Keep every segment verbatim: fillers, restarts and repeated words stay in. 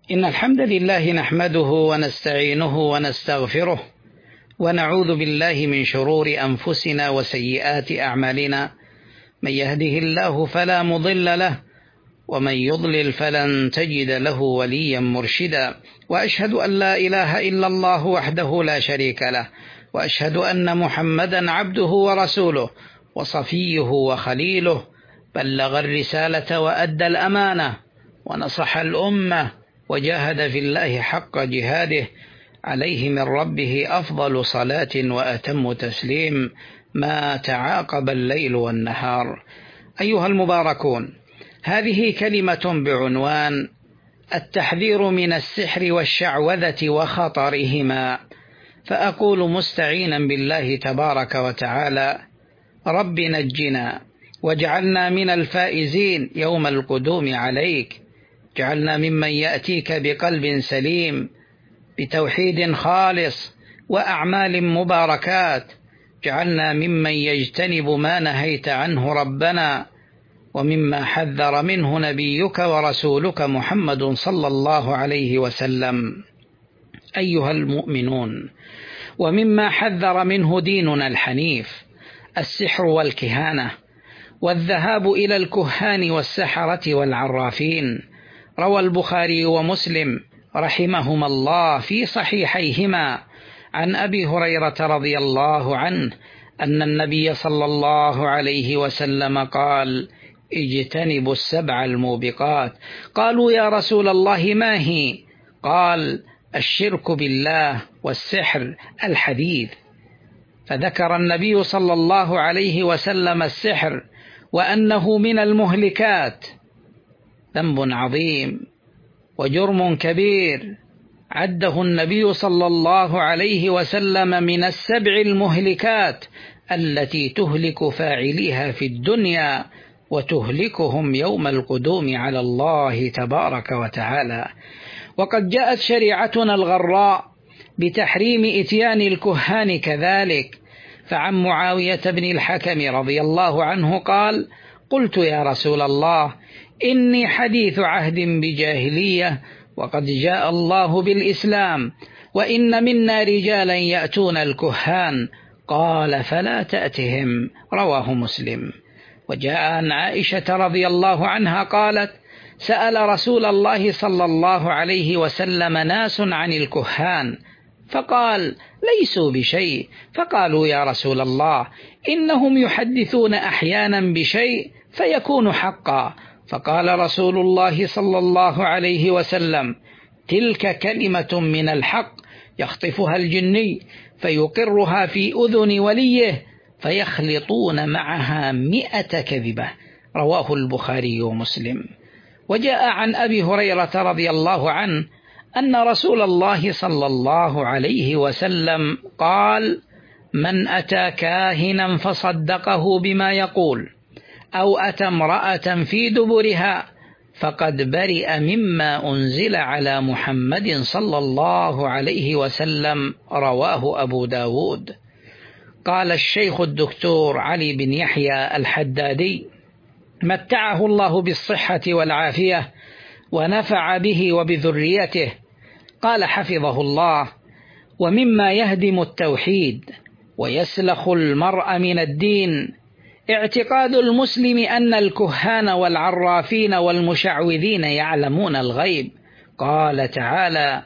إن الحمد لله نحمده ونستعينه ونستغفره ونعوذ بالله من شرور أنفسنا وسيئات أعمالنا، من يهده الله فلا مضل له ومن يضلل فلن تجد له وليا مرشدا، وأشهد أن لا إله إلا الله وحده لا شريك له، وأشهد أن محمدا عبده ورسوله وصفيه وخليله، بلغ الرسالة وأدى الأمانة ونصح الأمة وجاهد في الله حق جهاده، عليه من ربه أفضل صلاة وأتم تسليم ما تعاقب الليل والنهار. أيها المباركون، هذه كلمة بعنوان التحذير من السحر والشعوذة وخطرهما، فأقول مستعينا بالله تبارك وتعالى: رب نجنا واجعلنا من الفائزين يوم القدوم عليك، جعلنا ممن يأتيك بقلب سليم بتوحيد خالص وأعمال مباركات، جعلنا ممن يجتنب ما نهيت عنه ربنا ومما حذر منه نبيك ورسولك محمد صلى الله عليه وسلم. أيها المؤمنون، ومما حذر منه ديننا الحنيف السحر والكهانة والذهاب إلى الكهان والسحرة والعرافين. روى البخاري ومسلم رحمهما الله في صحيحيهما عن أبي هريرة رضي الله عنه أن النبي صلى الله عليه وسلم قال: اجتنبوا السبع الموبقات. قالوا: يا رسول الله ما هي؟ قال: الشرك بالله والسحر الحديث. فذكر النبي صلى الله عليه وسلم السحر وأنه من المهلكات، ذنب عظيم وجرم كبير عده النبي صلى الله عليه وسلم من السبع المهلكات التي تهلك فاعليها في الدنيا وتهلكهم يوم القدوم على الله تبارك وتعالى. وقد جاءت شريعتنا الغراء بتحريم إتيان الكهان كذلك، فعن معاوية بن الحكم رضي الله عنه قال: قلت يا رسول الله إني حديث عهد بجاهلية وقد جاء الله بالإسلام، وإن منا رجالا يأتون الكهان، قال: فلا تأتهم. رواه مسلم. وجاء عن عائشة رضي الله عنها قالت: سأل رسول الله صلى الله عليه وسلم ناس عن الكهان فقال: ليسوا بشيء، فقالوا: يا رسول الله إنهم يحدثون أحيانا بشيء فيكون حقا، فقال رسول الله صلى الله عليه وسلم: تلك كلمة من الحق يخطفها الجني فيقرها في أذن وليه فيخلطون معها مئة كذبة. رواه البخاري ومسلم. وجاء عن أبي هريرة رضي الله عنه أن رسول الله صلى الله عليه وسلم قال: من أتى كاهنا فصدقه بما يقول أو أتى امرأة في دبرها فقد برئ مما أنزل على محمد صلى الله عليه وسلم. رواه أبو داود. قال الشيخ الدكتور علي بن يحيى الحدادي متعه الله بالصحة والعافية ونفع به وبذريته، قال حفظه الله: ومما يهدم التوحيد ويسلخ المرء من الدين اعتقاد المسلم أن الكهان والعرافين والمشعوذين يعلمون الغيب. قال تعالى: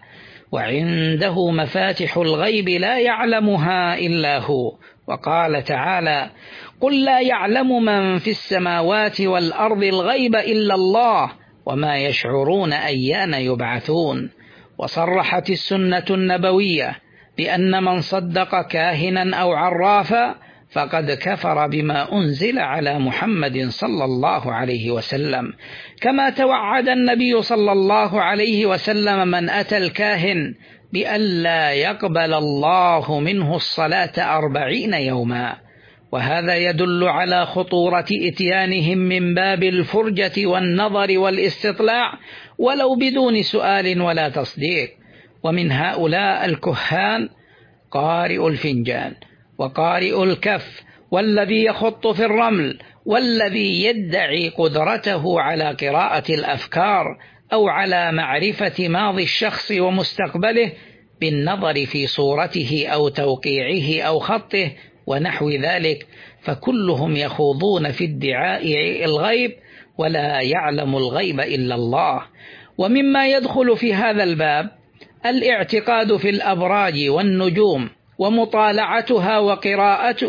وعنده مفاتح الغيب لا يعلمها إلا هو. وقال تعالى: قل لا يعلم من في السماوات والأرض الغيب إلا الله وما يشعرون أيان يبعثون. وصرحت السنة النبوية بأن من صدق كاهنا أو عرافا فقد كفر بما أنزل على محمد صلى الله عليه وسلم، كما توعد النبي صلى الله عليه وسلم من أتى الكاهن بألا يقبل الله منه الصلاة أربعين يوما. وهذا يدل على خطورة إتيانهم من باب الفرجة والنظر والاستطلاع ولو بدون سؤال ولا تصديق. ومن هؤلاء الكهان قارئ الفنجان وقارئ الكف والذي يخط في الرمل والذي يدعي قدرته على قراءة الأفكار أو على معرفة ماضي الشخص ومستقبله بالنظر في صورته أو توقيعه أو خطه ونحو ذلك، فكلهم يخوضون في ادعاء الغيب ولا يعلم الغيب إلا الله. ومما يدخل في هذا الباب الاعتقاد في الأبراج والنجوم ومطالعتها وقراءة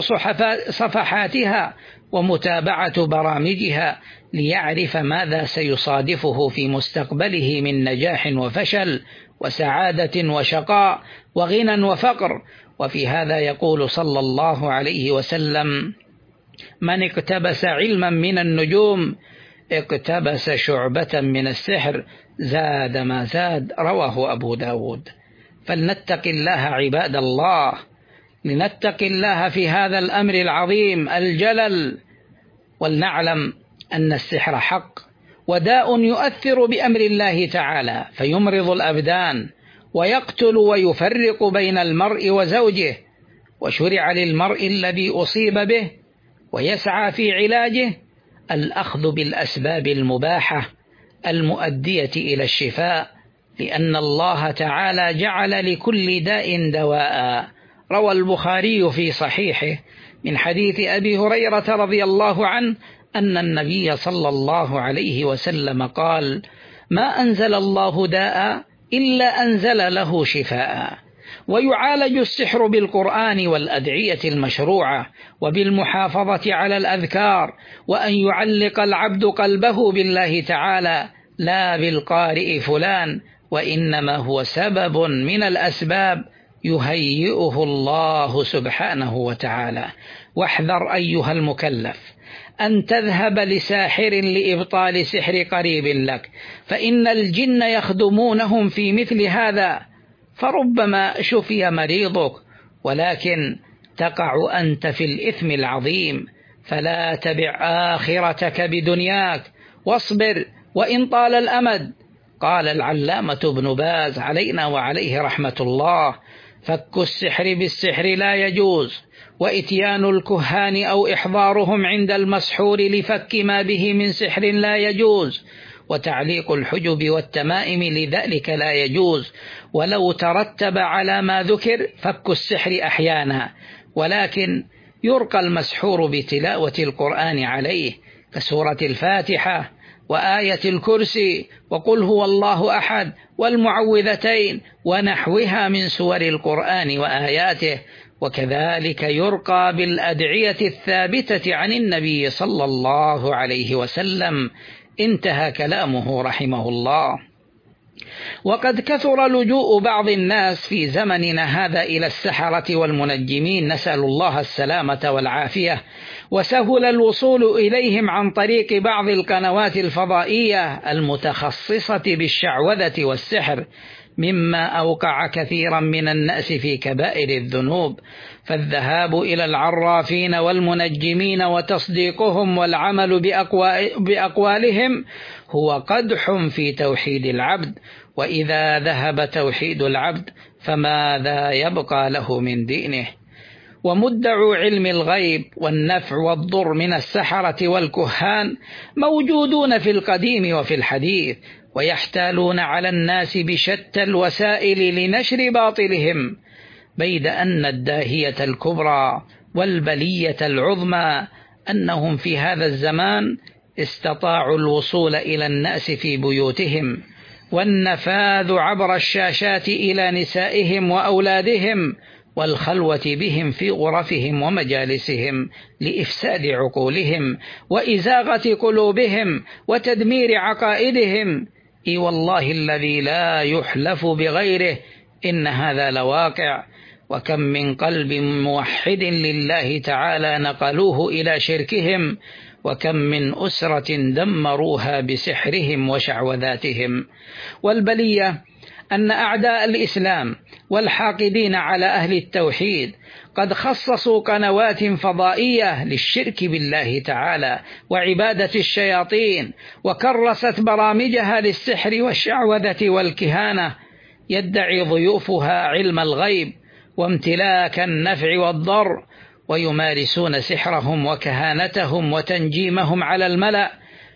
صفحاتها ومتابعة برامجها ليعرف ماذا سيصادفه في مستقبله من نجاح وفشل وسعادة وشقاء وغنى وفقر. وفي هذا يقول صلى الله عليه وسلم: من اقتبس علما من النجوم اقتبس شعبة من السحر زاد ما زاد، رواه أبو داود. فلنتق الله عباد الله، لنتق الله في هذا الأمر العظيم الجلل، ولنعلم أن السحر حق وداء يؤثر بأمر الله تعالى فيمرض الأبدان ويقتل ويفرق بين المرء وزوجه، وشرع للمرء الذي أصيب به ويسعى في علاجه الأخذ بالأسباب المباحة المؤدية إلى الشفاء، لأن الله تعالى جعل لكل داء دواء. روى البخاري في صحيحه من حديث أبي هريرة رضي الله عنه أن النبي صلى الله عليه وسلم قال: ما أنزل الله داء إلا أنزل له شفاء. ويعالج السحر بالقرآن والأدعية المشروعة وبالمحافظة على الأذكار، وأن يعلق العبد قلبه بالله تعالى لا بالقارئ فلان، وإنما هو سبب من الأسباب يهيئه الله سبحانه وتعالى. واحذر أيها المكلف أن تذهب لساحر لإبطال سحر قريب لك، فإن الجن يخدمونهم في مثل هذا، فربما شفي مريضك ولكن تقع أنت في الإثم العظيم. فلا تبع آخرتك بدنياك واصبر وإن طال الأمد. قال العلامة ابن باز علينا وعليه رحمة الله: فك السحر بالسحر لا يجوز، وإتيان الكهان أو إحضارهم عند المسحور لفك ما به من سحر لا يجوز، وتعليق الحجب والتمائم لذلك لا يجوز، ولو ترتب على ما ذكر فك السحر أحيانا، ولكن يرقى المسحور بتلاوة القرآن عليه كسورة الفاتحة وآية الكرسي وقل هو الله أحد والمعوذتين ونحوها من سور القرآن وآياته، وكذلك يرقى بالأدعية الثابتة عن النبي صلى الله عليه وسلم. انتهى كلامه رحمه الله. وقد كثر لجوء بعض الناس في زمننا هذا إلى السحرة والمنجمين، نسأل الله السلامة والعافية، وسهل الوصول إليهم عن طريق بعض القنوات الفضائية المتخصصة بالشعوذة والسحر، مما أوقع كثيرا من الناس في كبائر الذنوب. فالذهاب إلى العرافين والمنجمين وتصديقهم والعمل بأقوالهم هو قدح في توحيد العبد، وإذا ذهب توحيد العبد فماذا يبقى له من دينه؟ ومدعو علم الغيب والنفع والضر من السحرة والكهان موجودون في القديم وفي الحديث، ويحتالون على الناس بشتى الوسائل لنشر باطلهم، بيد أن الداهية الكبرى والبلية العظمى أنهم في هذا الزمان استطاعوا الوصول إلى الناس في بيوتهم والنفاذ عبر الشاشات إلى نسائهم وأولادهم والخلوة بهم في غرفهم ومجالسهم لإفساد عقولهم وإزاغة قلوبهم وتدمير عقائدهم. إي والله الذي لا يحلف بغيره إن هذا لواقع. وكم من قلب موحد لله تعالى نقلوه إلى شركهم، وكم من أسرة دمروها بسحرهم وشعوذاتهم. والبلية أن أعداء الإسلام والحاقدين على أهل التوحيد قد خصصوا قنوات فضائية للشرك بالله تعالى وعبادة الشياطين، وكرست برامجها للسحر والشعوذة والكهانة، يدعي ضيوفها علم الغيب وامتلاك النفع والضر، ويمارسون سحرهم وكهانتهم وتنجيمهم على الملأ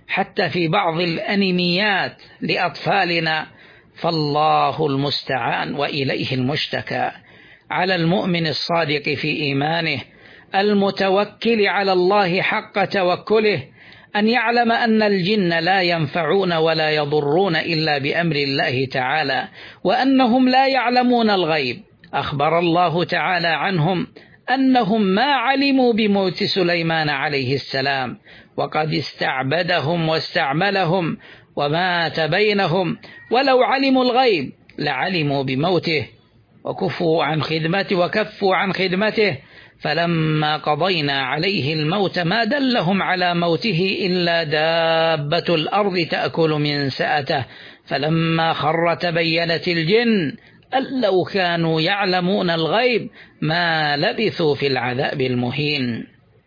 حتى في بعض الأنيميات لأطفالنا، فالله المستعان وإليه المشتكى. على المؤمن الصادق في إيمانه المتوكل على الله حق توكله أن يعلم أن الجن لا ينفعون ولا يضرون إلا بأمر الله تعالى، وأنهم لا يعلمون الغيب. أخبر الله تعالى عنهم أنهم ما علموا بموت سليمان عليه السلام، وقد استعبدهم واستعملهم ومات بينهم، ولو علموا الغيب لعلموا بموته وكفوا عن خدمته وكفوا عن خدمته. فلما قضينا عليه الموت ما دلهم على موته إلا دابة الأرض تأكل من سأته، فلما خر تبينت الجن أن لو كانوا يعلمون الغيب ما لبثوا في العذاب المهين.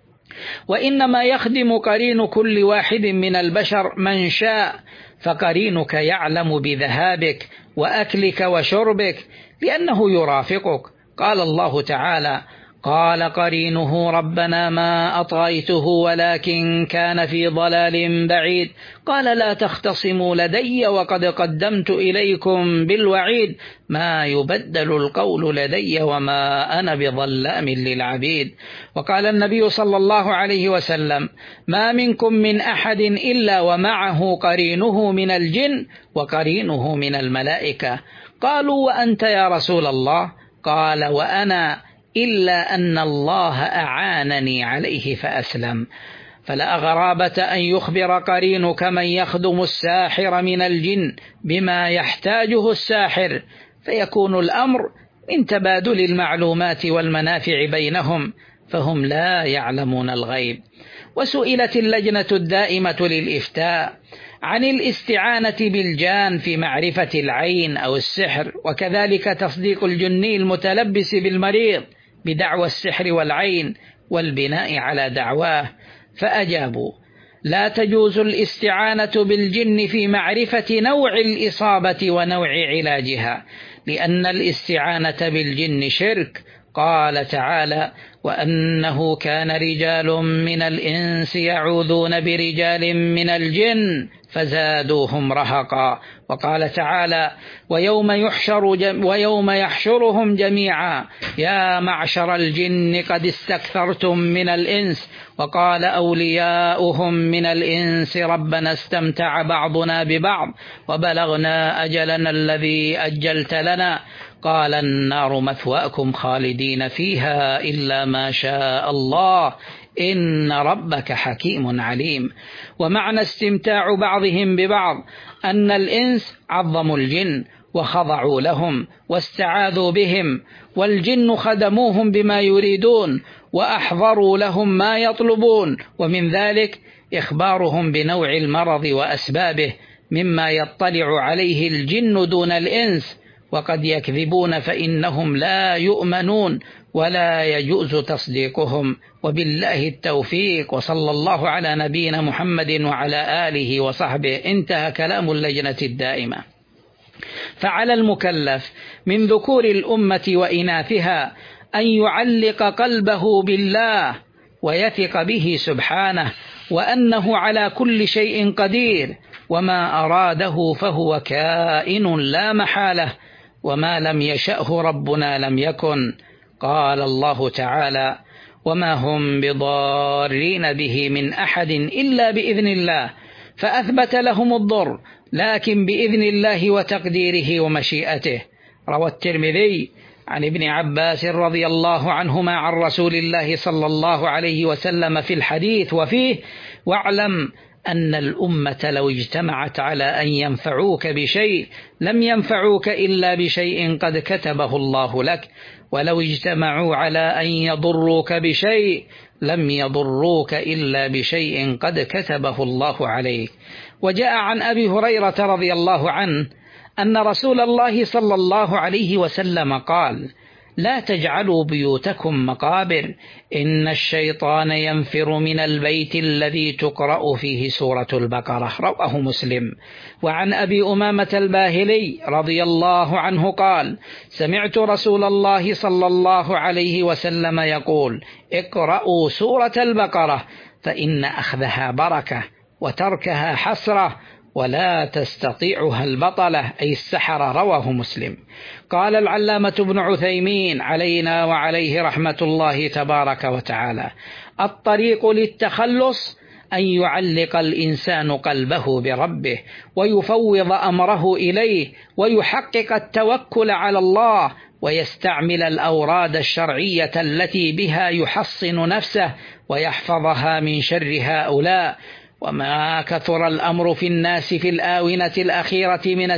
وإنما يخدم قرين كل واحد من البشر من شاء، فقرينك يعلم بذهابك وأكلك وشربك لأنه يرافقك. قال الله تعالى: قال قرينه ربنا ما أطغيته ولكن كان في ضلال بعيد. قال لا تختصموا لدي وقد قدمت إليكم بالوعيد، ما يبدل القول لدي وما أنا بظلام للعبيد. وقال النبي صلى الله عليه وسلم: ما منكم من أحد إلا ومعه قرينه من الجن وقرينه من الملائكة. قالوا: وأنت يا رسول الله؟ قال: وأنا، إلا أن الله أعانني عليه فأسلم. فلا غرابة أن يخبر قرينك من يخدم الساحر من الجن بما يحتاجه الساحر، فيكون الأمر من تبادل المعلومات والمنافع بينهم، فهم لا يعلمون الغيب. وسئلت اللجنة الدائمة للإفتاء عن الاستعانة بالجان في معرفة العين أو السحر، وكذلك تصديق الجني المتلبس بالمريض بدعوى السحر والعين والبناء على دعواه، فأجابوا: لا تجوز الاستعانة بالجن في معرفة نوع الإصابة ونوع علاجها، لأن الاستعانة بالجن شرك. قال تعالى: وأنه كان رجال من الإنس يعوذون برجال من الجن فزادوهم رهقا. وقال تعالى: ويوم يحشر جم ويوم يحشرهم جميعا يا معشر الجن قد استكثرتم من الإنس. وقال أولياؤهم من الإنس ربنا استمتع بعضنا ببعض وبلغنا أجلنا الذي أجلت لنا. قال النار مثواكم خالدين فيها إلا ما شاء الله إن ربك حكيم عليم. ومعنى استمتاع بعضهم ببعض أن الإنس عظموا الجن وخضعوا لهم واستعاذوا بهم، والجن خدموهم بما يريدون وأحضروا لهم ما يطلبون، ومن ذلك إخبارهم بنوع المرض وأسبابه مما يطلع عليه الجن دون الإنس، وقد يكذبون فإنهم لا يؤمنون ولا يجوز تصديقهم. وبالله التوفيق، وصلى الله على نبينا محمد وعلى آله وصحبه. انتهى كلام اللجنة الدائمة. فعلى المكلف من ذكور الأمة وإناثها أن يعلق قلبه بالله ويثق به سبحانه، وأنه على كل شيء قدير، وما أراده فهو كائن لا محالة، وما لم يشأه ربنا لم يكن. قال الله تعالى: وما هم بضارين به من أحد إلا بإذن الله، فأثبت لهم الضر لكن بإذن الله وتقديره ومشيئته. روى الترمذي عن ابن عباس رضي الله عنهما عن رسول الله صلى الله عليه وسلم في الحديث وفيه: واعلم أن الأمة لو اجتمعت على أن ينفعوك بشيء لم ينفعوك إلا بشيء قد كتبه الله لك، ولو اجتمعوا على أن يضروك بشيء لم يضروك إلا بشيء قد كتبه الله عليك. وجاء عن أبي هريرة رضي الله عنه أن رسول الله صلى الله عليه وسلم قال: لا تجعلوا بيوتكم مقابر، إن الشيطان ينفر من البيت الذي تقرأ فيه سورة البقرة. رواه مسلم. وعن أبي أمامة الباهلي رضي الله عنه قال: سمعت رسول الله صلى الله عليه وسلم يقول: اقرأوا سورة البقرة فإن أخذها بركة وتركها حسرة ولا تستطيعها البطلة أي السحرة. رواه مسلم. قال العلامة ابن عثيمين علينا وعليه رحمة الله تبارك وتعالى: الطريق للتخلص أن يعلق الإنسان قلبه بربه ويفوض أمره إليه ويحقق التوكل على الله ويستعمل الأوراد الشرعية التي بها يحصن نفسه ويحفظها من شر هؤلاء. وما كثر الأمر في الناس في الآونة الأخيرة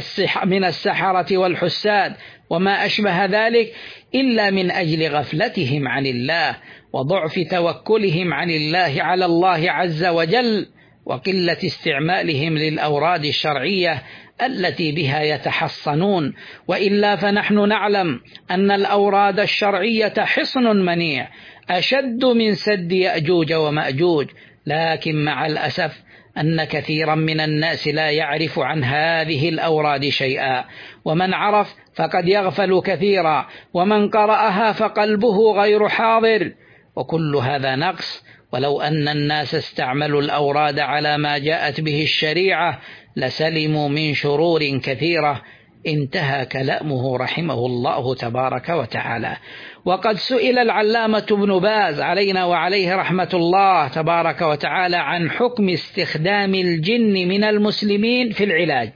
من السحرة والحساد وما أشبه ذلك إلا من أجل غفلتهم عن الله وضعف توكلهم عن الله على الله عز وجل وقلة استعمالهم للأوراد الشرعية التي بها يتحصنون. وإلا فنحن نعلم أن الأوراد الشرعية حصن منيع أشد من سد يأجوج ومأجوج، لكن مع الأسف أن كثيرا من الناس لا يعرف عن هذه الأوراد شيئا، ومن عرف فقد يغفل كثيرا، ومن قرأها فقلبه غير حاضر، وكل هذا نقص. ولو أن الناس استعملوا الأوراد على ما جاءت به الشريعة لسلموا من شرور كثيرة. انتهى كلامه رحمه الله تبارك وتعالى. وقد سئل العلامة ابن باز علينا وعليه رحمة الله تبارك وتعالى عن حكم استخدام الجن من المسلمين في العلاج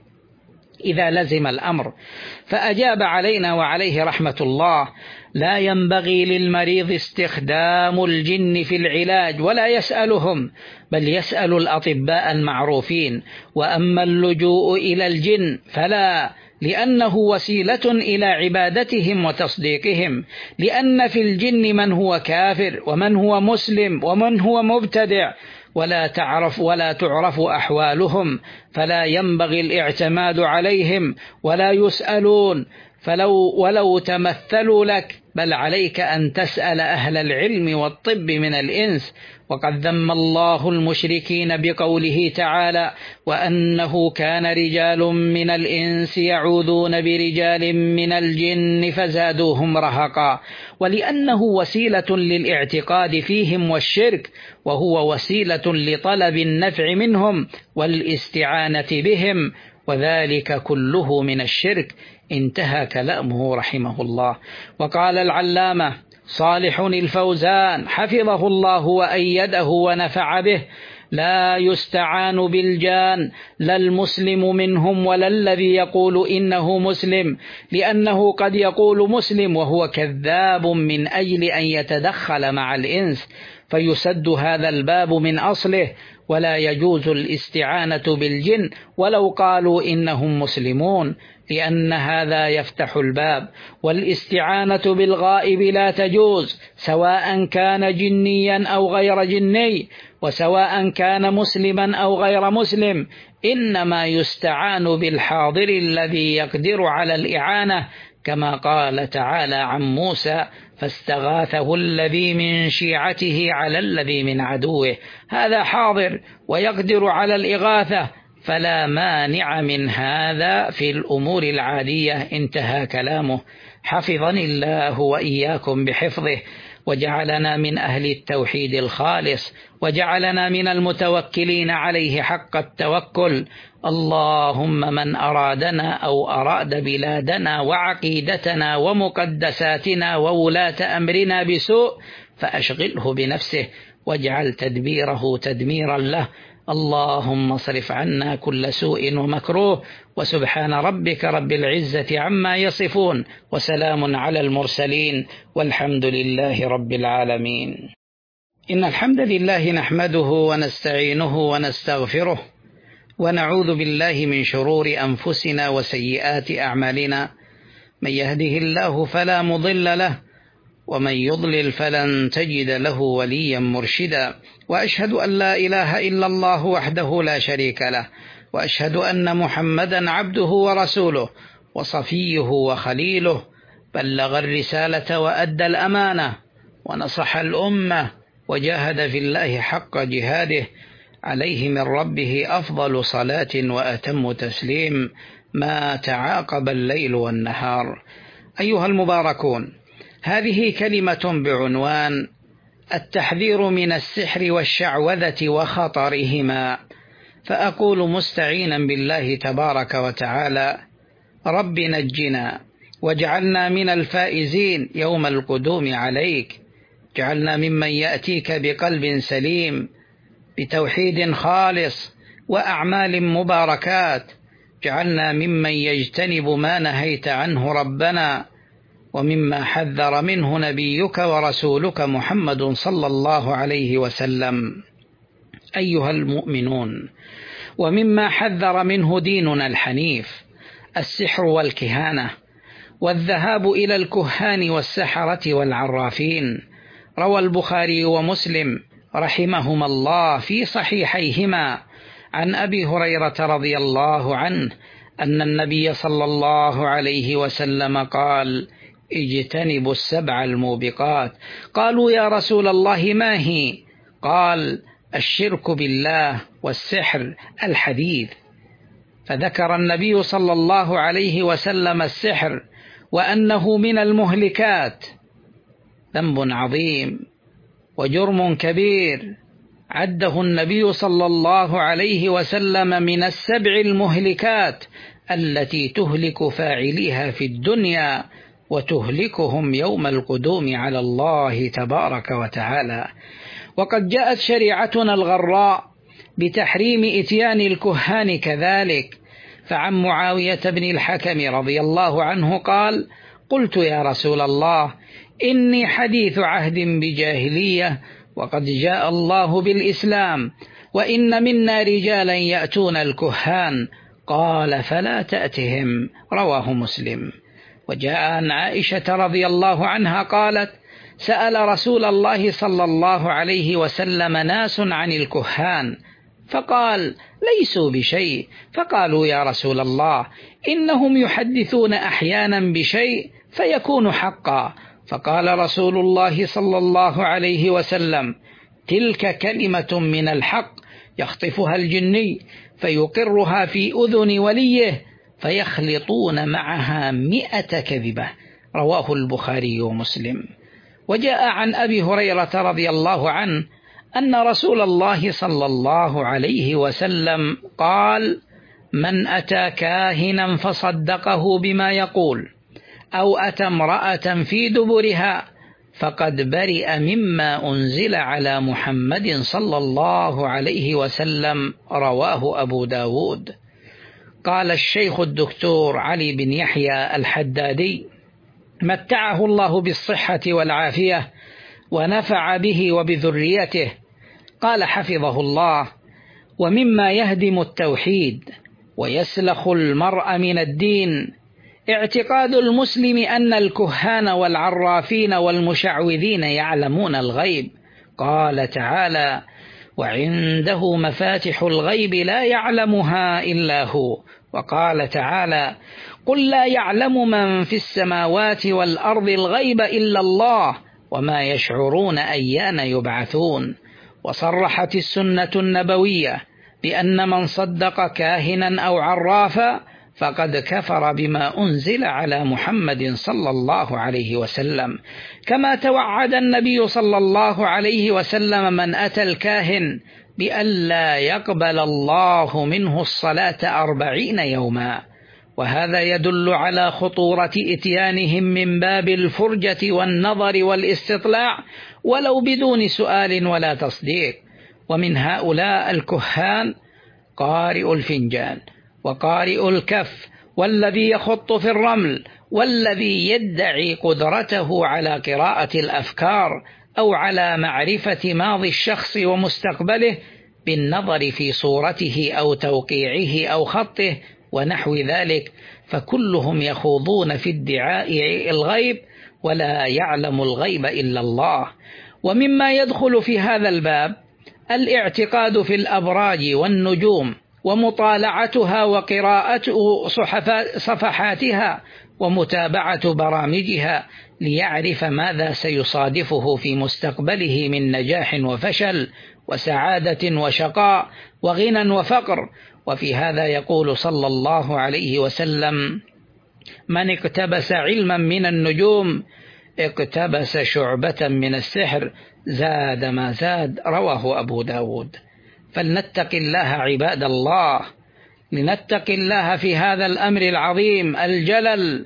إذا لزم الأمر، فأجاب علينا وعليه رحمة الله: لا ينبغي للمريض استخدام الجن في العلاج ولا يسألهم، بل يسأل الأطباء المعروفين. وأما اللجوء إلى الجن فلا، لأنه وسيلة إلى عبادتهم وتصديقهم، لأن في الجن من هو كافر ومن هو مسلم ومن هو مبتدع، ولا تعرف ولا تعرف أحوالهم، فلا ينبغي الاعتماد عليهم ولا يسألون فلو ولو تمثلوا لك، بل عليك أن تسأل أهل العلم والطب من الإنس. وقد ذم الله المشركين بقوله تعالى: وأنه كان رجال من الإنس يعوذون برجال من الجن فزادوهم رهقا، ولأنه وسيلة للاعتقاد فيهم والشرك، وهو وسيلة لطلب النفع منهم والاستعانة بهم، وذلك كله من الشرك. انتهى كلامه رحمه الله. وقال العلامة صالح الفوزان حفظه الله وأيده ونفع به: لا يستعان بالجان لا المسلم منهم ولا الذي يقول إنه مسلم، لأنه قد يقول مسلم وهو كذاب من أجل أن يتدخل مع الإنس، فيسد هذا الباب من أصله، ولا يجوز الاستعانة بالجن ولو قالوا إنهم مسلمون، لأن هذا يفتح الباب. والاستعانة بالغائب لا تجوز، سواء كان جنيا أو غير جني، وسواء كان مسلما أو غير مسلم، إنما يستعان بالحاضر الذي يقدر على الإعانة، كما قال تعالى عن موسى: فاستغاثه الذي من شيعته على الذي من عدوه. هذا حاضر ويقدر على الإغاثة، فلا مانع من هذا في الأمور العادية. انتهى كلامه. حفظني الله وإياكم بحفظه، وجعلنا من أهل التوحيد الخالص، وجعلنا من المتوكلين عليه حق التوكل. اللهم من أرادنا أو أراد بلادنا وعقيدتنا ومقدساتنا وولاة أمرنا بسوء فأشغله بنفسه، واجعل تدبيره تدميرا له. اللهم اصرف عنا كل سوء ومكروه، وسبحان ربك رب العزة عما يصفون، وسلام على المرسلين، والحمد لله رب العالمين. إن الحمد لله نحمده ونستعينه ونستغفره، ونعوذ بالله من شرور أنفسنا وسيئات أعمالنا. من يهده الله فلا مضل له، ومن يضلل فلن تجد له وليا مرشدا. وأشهد أن لا إله إلا الله وحده لا شريك له، وأشهد أن محمدا عبده ورسوله وصفيه وخليله، بلغ الرسالة وأدى الأمانة ونصح الأمة، وجاهد في الله حق جهاده، عليه من ربه أفضل صلاة وأتم تسليم ما تعاقب الليل والنهار. أيها المباركون، هذه كلمة بعنوان التحذير من السحر والشعوذة وخطرهما. فأقول مستعينا بالله تبارك وتعالى: رب نجنا واجعلنا من الفائزين يوم القدوم عليك، اجعلنا ممن يأتيك بقلب سليم بتوحيد خالص وأعمال مباركات، اجعلنا ممن يجتنب ما نهيت عنه ربنا ومما حذر منه نبيك ورسولك محمد صلى الله عليه وسلم. أيها المؤمنون، ومما حذر منه ديننا الحنيف السحر والكهانة والذهاب إلى الكهان والسحرة والعرافين. روى البخاري ومسلم رحمهما الله في صحيحيهما عن أبي هريرة رضي الله عنه أن النبي صلى الله عليه وسلم قال: اجتنبوا السبع الموبقات. قالوا: يا رسول الله ما هي؟ قال: الشرك بالله والسحر الحديث. فذكر النبي صلى الله عليه وسلم السحر وأنه من المهلكات، ذنب عظيم وجرم كبير، عده النبي صلى الله عليه وسلم من السبع المهلكات التي تهلك فاعليها في الدنيا وتهلكهم يوم القدوم على الله تبارك وتعالى. وقد جاءت شريعتنا الغراء بتحريم إتيان الكهان كذلك، فعن معاوية بن الحكم رضي الله عنه قال: قلت يا رسول الله إني حديث عهد بجاهلية وقد جاء الله بالإسلام، وإن منا رجالا يأتون الكهان. قال: فلا تأتهم. رواه مسلم. وجاء عن عائشة رضي الله عنها قالت: سأل رسول الله صلى الله عليه وسلم ناس عن الكهان فقال: ليسوا بشيء. فقالوا: يا رسول الله إنهم يحدثون أحيانا بشيء فيكون حقا. فقال رسول الله صلى الله عليه وسلم: تلك كلمة من الحق يخطفها الجني فيقرها في أذن وليه فيخلطون معها مئة كذبة. رواه البخاري ومسلم. وجاء عن أبي هريرة رضي الله عنه أن رسول الله صلى الله عليه وسلم قال: من أتى كاهنا فصدقه بما يقول أو أتى امرأة في دبرها فقد برئ مما أنزل على محمد صلى الله عليه وسلم. رواه أبو داود. قال الشيخ الدكتور علي بن يحيى الحدادي متعه الله بالصحة والعافية ونفع به وبذريته، قال حفظه الله: ومما يهدم التوحيد ويسلخ المرء من الدين اعتقاد المسلم أن الكهان والعرافين والمشعوذين يعلمون الغيب. قال تعالى: وعنده مفاتح الغيب لا يعلمها إلا هو. وقال تعالى: قل لا يعلم من في السماوات والأرض الغيب إلا الله وما يشعرون أيان يبعثون. وصرحت السنة النبوية بأن من صدق كاهنا أو عرافا فقد كفر بما أنزل على محمد صلى الله عليه وسلم، كما توعد النبي صلى الله عليه وسلم من أتى الكاهن بألا يقبل الله منه الصلاة أربعين يوما. وهذا يدل على خطورة إتيانهم من باب الفرجة والنظر والاستطلاع ولو بدون سؤال ولا تصديق. ومن هؤلاء الكهان قارئ الفنجان وقارئ الكف والذي يخط في الرمل والذي يدعي قدرته على قراءة الأفكار أو على معرفة ماضي الشخص ومستقبله بالنظر في صورته أو توقيعه أو خطه ونحو ذلك، فكلهم يخوضون في ادعاء الغيب ولا يعلم الغيب إلا الله. ومما يدخل في هذا الباب الاعتقاد في الأبراج والنجوم ومطالعتها وقراءة صفحاتها ومتابعة برامجها ليعرف ماذا سيصادفه في مستقبله من نجاح وفشل وسعادة وشقاء وغنى وفقر. وفي هذا يقول صلى الله عليه وسلم: من اقتبس علما من النجوم اقتبس شعبة من السحر زاد ما زاد. رواه أبو داود. فلنتق الله عباد الله، لنتق الله في هذا الأمر العظيم الجلل،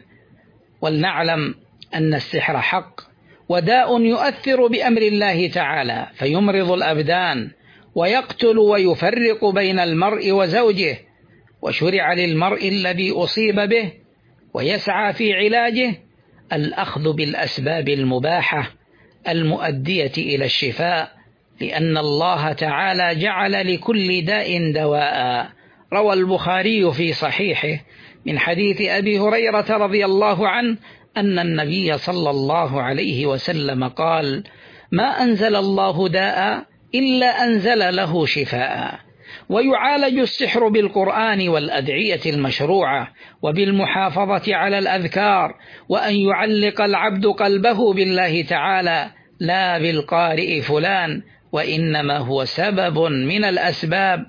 ولنعلم أن السحر حق وداء يؤثر بأمر الله تعالى فيمرض الأبدان ويقتل ويفرق بين المرء وزوجه، وشرع للمرء الذي أصيب به ويسعى في علاجه الأخذ بالأسباب المباحة المؤدية إلى الشفاء، لأن الله تعالى جعل لكل داء دواء. روى البخاري في صحيحه من حديث أبي هريرة رضي الله عنه أن النبي صلى الله عليه وسلم قال: ما أنزل الله داء إلا أنزل له شفاء. ويعالج السحر بالقرآن والأدعية المشروعة وبالمحافظة على الأذكار، وأن يعلق العبد قلبه بالله تعالى لا بالقارئ فلان، وإنما هو سبب من الأسباب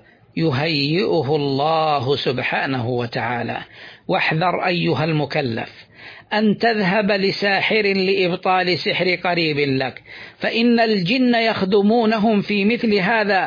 يهيئه الله سبحانه وتعالى. واحذر أيها المكلف أن تذهب لساحر لإبطال سحر قريب لك، فإن الجن يخدمونهم في مثل هذا،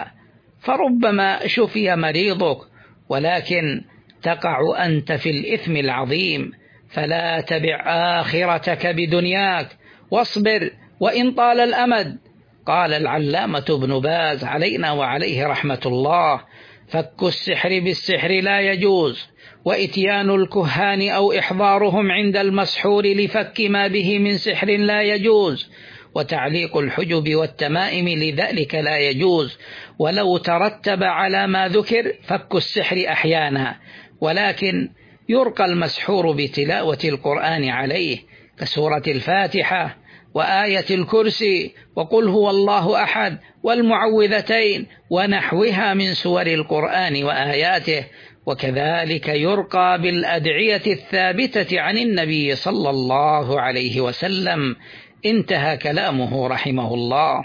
فربما شفي مريضك ولكن تقع أنت في الإثم العظيم. فلا تبع آخرتك بدنياك واصبر وإن طال الأمد. قال العلامة ابن باز علينا وعليه رحمة الله: فك السحر بالسحر لا يجوز، وإتيان الكهان أو إحضارهم عند المسحور لفك ما به من سحر لا يجوز، وتعليق الحجب والتمائم لذلك لا يجوز، ولو ترتب على ما ذكر فك السحر أحيانا، ولكن يرقى المسحور بتلاوة القرآن عليه كسورة الفاتحة وآية الكرسي وقل هو الله أحد والمعوذتين ونحوها من سور القرآن وآياته، وكذلك يرقى بالأدعية الثابتة عن النبي صلى الله عليه وسلم. انتهى كلامه رحمه الله.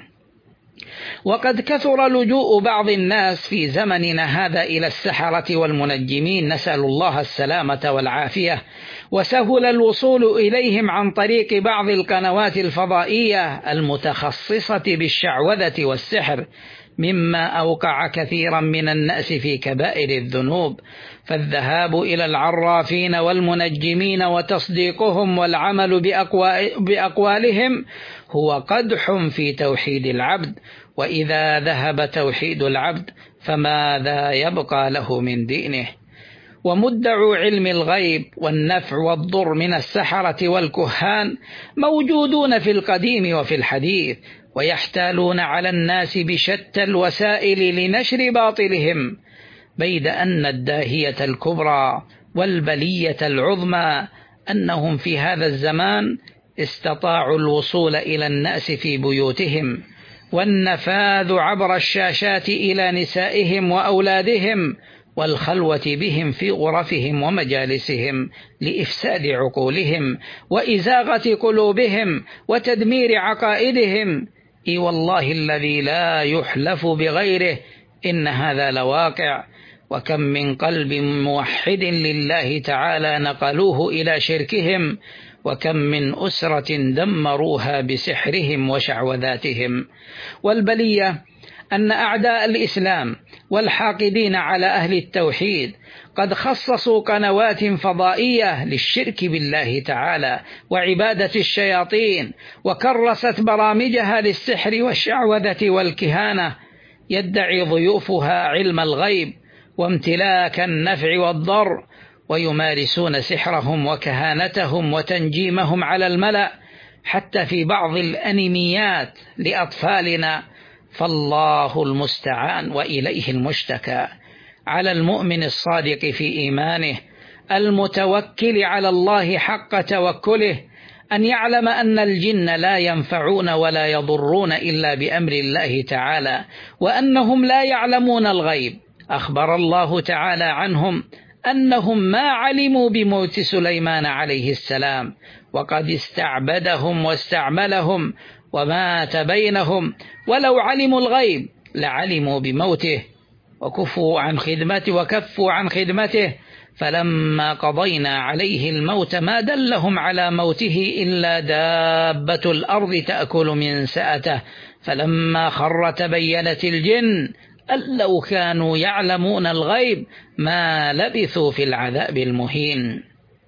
وقد كثر لجوء بعض الناس في زمننا هذا إلى السحرة والمنجمين، نسأل الله السلامة والعافية، وسهل الوصول إليهم عن طريق بعض القنوات الفضائية المتخصصة بالشعوذة والسحر، مما أوقع كثيرا من الناس في كبائر الذنوب. فالذهاب إلى العرافين والمنجمين وتصديقهم والعمل بأقوالهم هو قدح في توحيد العبد، وإذا ذهب توحيد العبد فماذا يبقى له من دينه؟ ومدعو علم الغيب والنفع والضر من السحرة والكهان موجودون في القديم وفي الحديث، ويحتالون على الناس بشتى الوسائل لنشر باطلهم، بيد أن الداهية الكبرى والبلية العظمى أنهم في هذا الزمان استطاعوا الوصول إلى الناس في بيوتهم والنفاذ عبر الشاشات إلى نسائهم وأولادهم والخلوة بهم في غرفهم ومجالسهم لإفساد عقولهم وإزاغة قلوبهم وتدمير عقائدهم. إي والله الذي لا يحلف بغيره إن هذا لواقع. وكم من قلب موحد لله تعالى نقلوه إلى شركهم، وكم من أسرة دمروها بسحرهم وشعوذاتهم. والبلية أن أعداء الإسلام والحاقدين على أهل التوحيد قد خصصوا قنوات فضائية للشرك بالله تعالى وعبادة الشياطين، وكرست برامجها للسحر والشعوذة والكهانة، يدعي ضيوفها علم الغيب وامتلاك النفع والضر، ويمارسون سحرهم وكهانتهم وتنجيمهم على الملأ حتى في بعض الأنميات لأطفالنا، فالله المستعان وإليه المشتكى. على المؤمن الصادق في إيمانه المتوكل على الله حق توكله أن يعلم أن الجن لا ينفعون ولا يضرون إلا بأمر الله تعالى، وأنهم لا يعلمون الغيب. أخبر الله تعالى عنهم أنهم ما علموا بموت سليمان عليه السلام، وقد استعبدهم واستعملهم ومات بينهم، ولو علموا الغيب لعلموا بموته وكفوا عن خدمته وكفوا عن خدمته، فلما قضينا عليه الموت ما دلهم على موته إلا دابة الأرض تأكل من سأته، فلما خر تبينت الجن أن لو كانوا يعلمون الغيب ما لبثوا في العذاب المهين.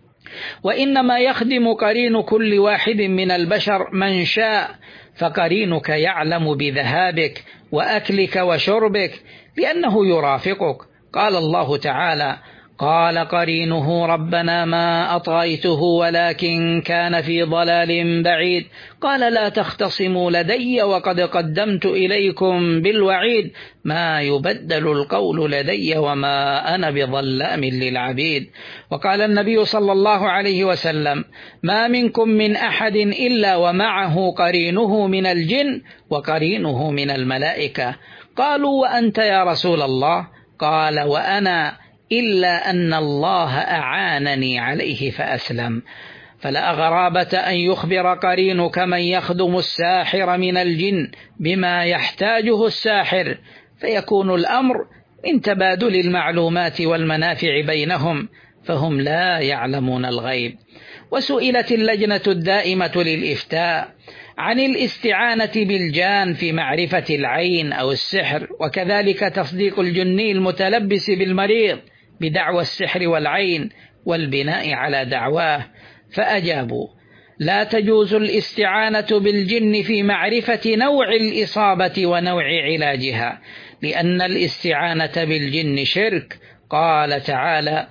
وإنما يخدم قرين كل واحد من البشر من شاء، فقرينك يعلم بذهابك وأكلك وشربك لأنه يرافقك. قال الله تعالى: قال قرينه ربنا ما أطغيته ولكن كان في ضلال بعيد. قال لا تختصموا لدي وقد قدمت إليكم بالوعيد، ما يبدل القول لدي وما أنا بظلام للعبيد. وقال النبي صلى الله عليه وسلم: ما منكم من أحد إلا ومعه قرينه من الجن وقرينه من الملائكة. قالوا: وأنت يا رسول الله؟ قال: وأنا، إلا أن الله أعانني عليه فأسلم. فلا غرابة أن يخبر قرينك من يخدم الساحر من الجن بما يحتاجه الساحر، فيكون الأمر من تبادل المعلومات والمنافع بينهم، فهم لا يعلمون الغيب. وسئلت اللجنة الدائمة للإفتاء عن الاستعانة بالجان في معرفة العين أو السحر، وكذلك تصديق الجني المتلبس بالمريض بدعوى السحر والعين والبناء على دعواه، فأجابوا: لا تجوز الاستعانة بالجن في معرفة نوع الإصابة ونوع علاجها، لأن الاستعانة بالجن شرك. قال تعالى: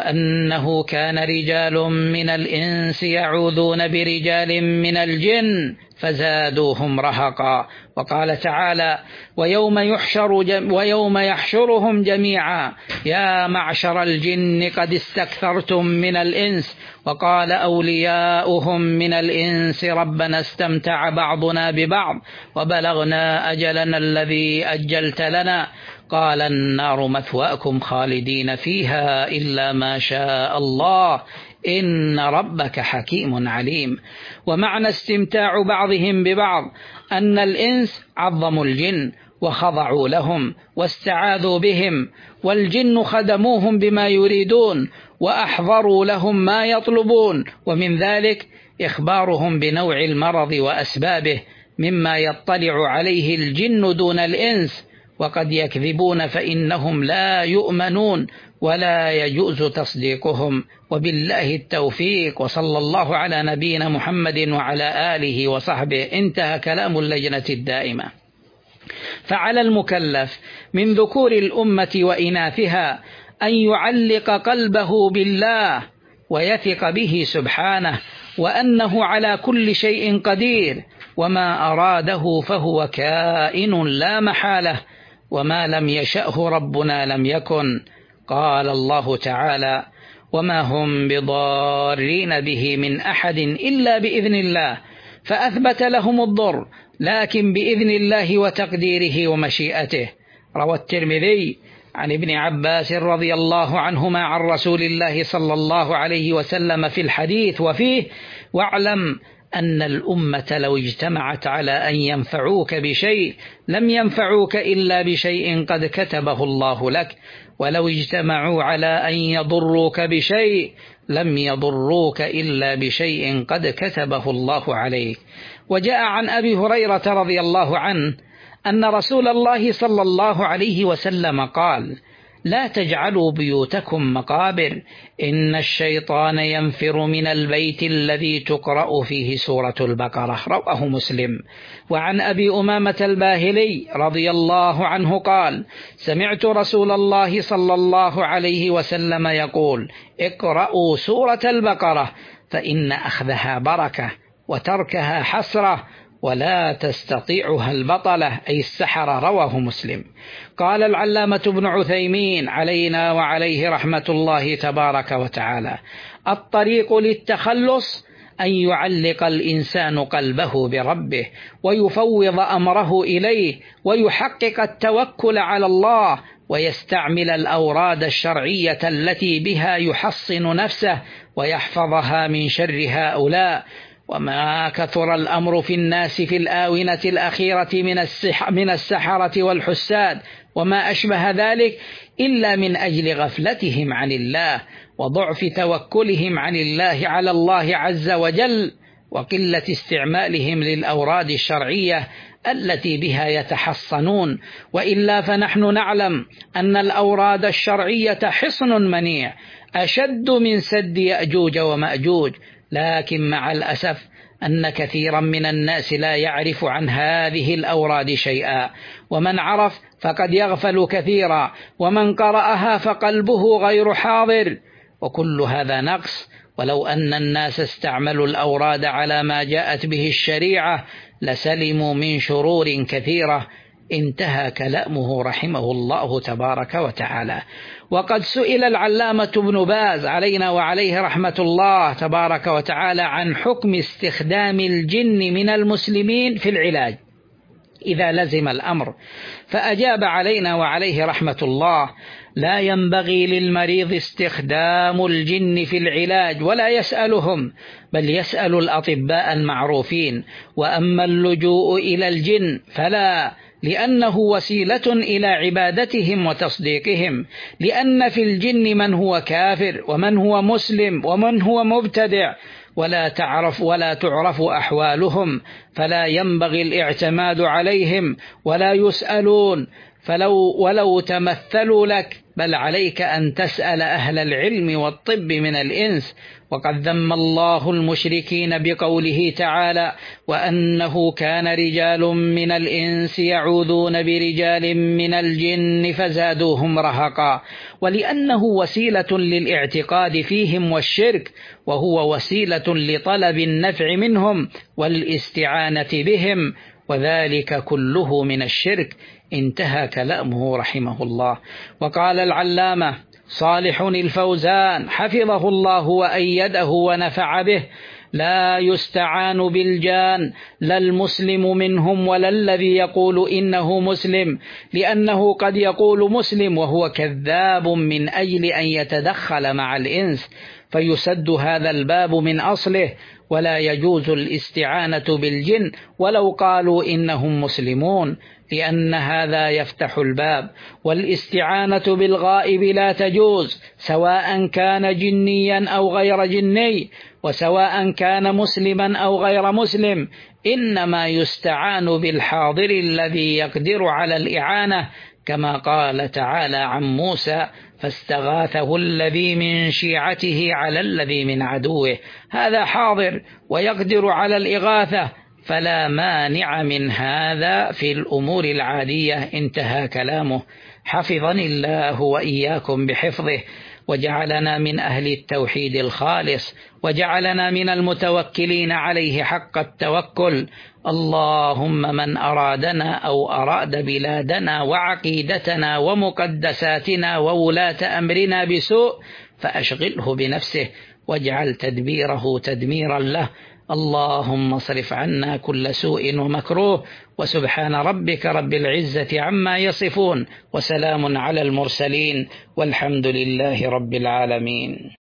وأنه كان رجال من الإنس يعوذون برجال من الجن فزادوهم رهقا. وقال تعالى: ويوم يحشر جم ويوم يحشرهم جميعا يا معشر الجن قد استكثرتم من الإنس. وقال أولياؤهم من الإنس ربنا استمتع بعضنا ببعض وبلغنا أجلنا الذي أجلت لنا. قال النار مثواكم خالدين فيها إلا ما شاء الله إن ربك حكيم عليم. ومعنى استمتاع بعضهم ببعض أن الإنس عظموا الجن وخضعوا لهم واستعاذوا بهم، والجن خدموهم بما يريدون وأحضروا لهم ما يطلبون، ومن ذلك إخبارهم بنوع المرض وأسبابه مما يطلع عليه الجن دون الإنس، وقد يكذبون فإنهم لا يؤمنون ولا يجوز تصديقهم. وبالله التوفيق، وصلى الله على نبينا محمد وعلى آله وصحبه. انتهى كلام اللجنة الدائمة. فعلى المكلف من ذكور الأمة وإناثها أن يعلق قلبه بالله ويثق به سبحانه، وأنه على كل شيء قدير، وما أراده فهو كائن لا محالة، وما لم يشأه ربنا لم يكن. قال الله تعالى: وما هم بضارين به من أحد إلا بإذن الله، فأثبت لهم الضر لكن بإذن الله وتقديره ومشيئته. روى الترمذي عن ابن عباس رضي الله عنهما عن رسول الله صلى الله عليه وسلم في الحديث وفيه: واعلم أن الأمة لو اجتمعت على أن ينفعوك بشيء لم ينفعوك إلا بشيء قد كتبه الله لك، ولو اجتمعوا على أن يضروك بشيء لم يضروك إلا بشيء قد كتبه الله عليك. وجاء عن أبي هريرة رضي الله عنه أن رسول الله صلى الله عليه وسلم قال: لا تجعلوا بيوتكم مقابر، إن الشيطان ينفر من البيت الذي تقرأ فيه سورة البقرة. رواه مسلم. وعن أبي أمامة الباهلي رضي الله عنه قال: سمعت رسول الله صلى الله عليه وسلم يقول: اقرأوا سورة البقرة فإن أخذها بركة وتركها حسرة ولا تستطيعها البطلة أي السحرة. رواه مسلم. قال العلامة ابن عثيمين علينا وعليه رحمة الله تبارك وتعالى: الطريق للتخلص أن يعلق الإنسان قلبه بربه ويفوض أمره إليه ويحقق التوكل على الله، ويستعمل الأوراد الشرعية التي بها يحصن نفسه ويحفظها من شر هؤلاء. وما كثر الأمر في الناس في الآونة الأخيرة من السح من السحرة والحساد وما أشبه ذلك إلا من أجل غفلتهم عن الله وضعف توكلهم عن الله على الله عز وجل، وقلة استعمالهم للأوراد الشرعية التي بها يتحصنون، وإلا فنحن نعلم أن الأوراد الشرعية حصن منيع أشد من سد يأجوج ومأجوج، لكن مع الأسف أن كثيرا من الناس لا يعرف عن هذه الأوراد شيئا، ومن عرف فقد يغفل كثيرا، ومن قرأها فقلبه غير حاضر، وكل هذا نقص. ولو أن الناس استعملوا الأوراد على ما جاءت به الشريعة لسلموا من شرور كثيرة. انتهى كلامه رحمه الله تبارك وتعالى. وقد سئل العلامة ابن باز علينا وعليه رحمة الله تبارك وتعالى عن حكم استخدام الجن من المسلمين في العلاج إذا لزم الأمر، فأجاب علينا وعليه رحمة الله: لا ينبغي للمريض استخدام الجن في العلاج ولا يسألهم، بل يسأل الأطباء المعروفين. وأما اللجوء إلى الجن فلا، لأنه وسيلة إلى عبادتهم وتصديقهم، لأن في الجن من هو كافر ومن هو مسلم ومن هو مبتدع، ولا تعرف ولا تعرف أحوالهم، فلا ينبغي الاعتماد عليهم ولا يسألون فلو ولو تمثلوا لك، بل عليك أن تسأل أهل العلم والطب من الإنس. وقد ذم الله المشركين بقوله تعالى: وأنه كان رجال من الإنس يعوذون برجال من الجن فزادوهم رهقا، ولأنه وسيلة للاعتقاد فيهم والشرك، وهو وسيلة لطلب النفع منهم والاستعانة بهم، وذلك كله من الشرك. انتهى كلامه رحمه الله. وقال العلامة صالح الفوزان حفظه الله وأيده ونفع به: لا يستعان بالجان، لا المسلم منهم ولا الذي يقول إنه مسلم، لأنه قد يقول مسلم وهو كذاب من أجل أن يتدخل مع الإنس، فيسد هذا الباب من أصله، ولا يجوز الاستعانة بالجن ولو قالوا إنهم مسلمون، لأن هذا يفتح الباب. والاستعانة بالغائب لا تجوز، سواء كان جنيا أو غير جني، وسواء كان مسلما أو غير مسلم، إنما يستعان بالحاضر الذي يقدر على الإعانة، كما قال تعالى عن موسى: فاستغاثه الذي من شيعته على الذي من عدوه. هذا حاضر ويقدر على الإغاثة، فلا مانع من هذا في الأمور العادية. انتهى كلامه. حفظني الله وإياكم بحفظه، وجعلنا من أهل التوحيد الخالص، وجعلنا من المتوكلين عليه حق التوكل. اللهم من أرادنا أو أراد بلادنا وعقيدتنا ومقدساتنا وولاة أمرنا بسوء فأشغله بنفسه، واجعل تدبيره تدميرا له. اللهم اصرف عنا كل سوء ومكروه، وسبحان ربك رب العزة عما يصفون، وسلام على المرسلين، والحمد لله رب العالمين.